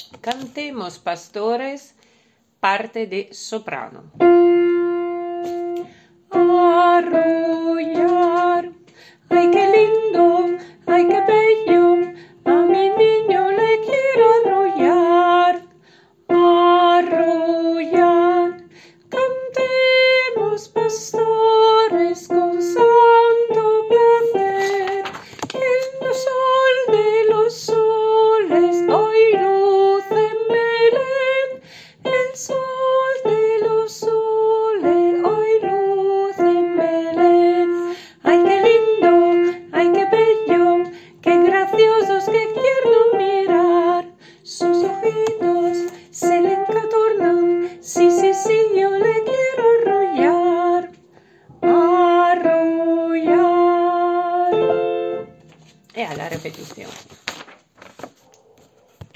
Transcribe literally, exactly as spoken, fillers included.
Cantemos, pastores, parte de soprano. Arrullar, ay qué lindo, ay qué bello, a mi niño le quiero arrullar. Arrullar, cantemos, pastores, con santo placer. El sol de los soles hoy luce en Belén. El sol de los soles hoy luce en Belén. Ay, qué lindo, ay, qué bello, qué graciosos que quiero mirar. Sus ojitos se le encatornan, sí, sí, sí, yo le quiero arrullar. Arrullar. E alla repetizione.